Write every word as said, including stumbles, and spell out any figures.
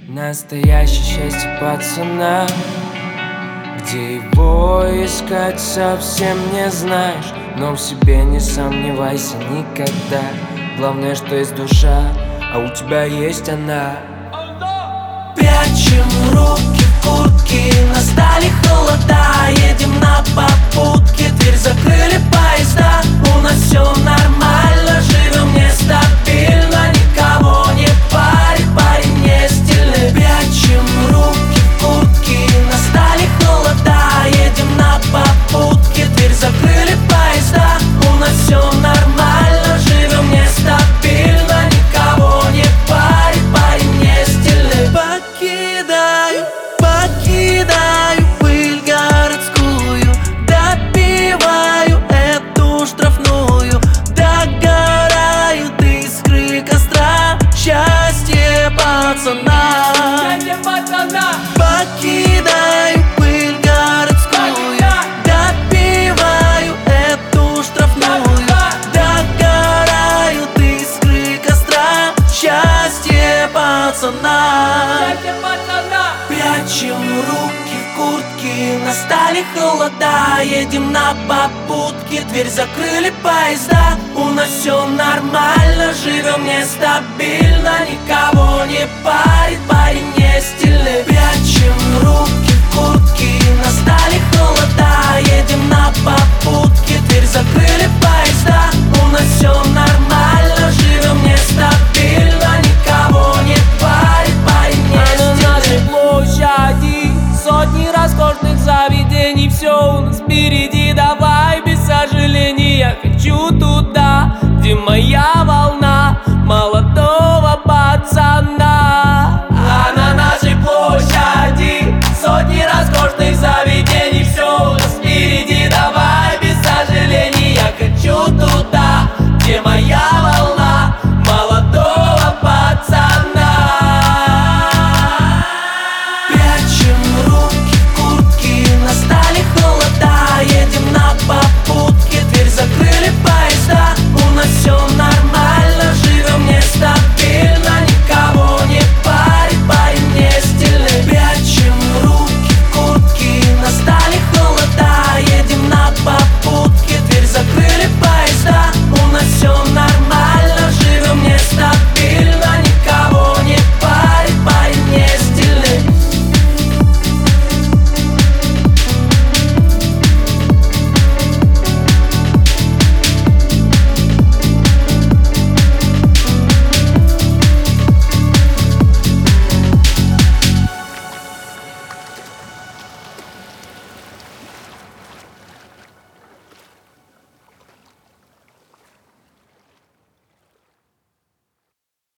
Настоящее счастье пацана, где его искать совсем не знаешь. Но в себе не сомневайся никогда. Главное, что есть душа, а у тебя есть она. Прячем руки в куртки, настали холода. Едем на попутке, дверь закрыли поезда. У нас все нормально, живем нестабильно. Никого не парит, парень не стильный. Прячем руки в куртки, настали холода. Едем на попутке, дверь закрыли поезда. У нас все нормально, живем нестабильно. Никого не парит, парень не стильный. Покидаю, покидаю пыль городскую, допиваю эту штрафную, догорают искры костра. Счастье пацана, счастье пацана. Покидаю пыль городскую, допиваю эту штрафную, догорают искры костра. Счастье пацана, счастье пацана. Прячем руки в куртки, настали холода. Едем на попутке, дверь закрыли поезда. У нас все нормально, живем нестабильно. Никого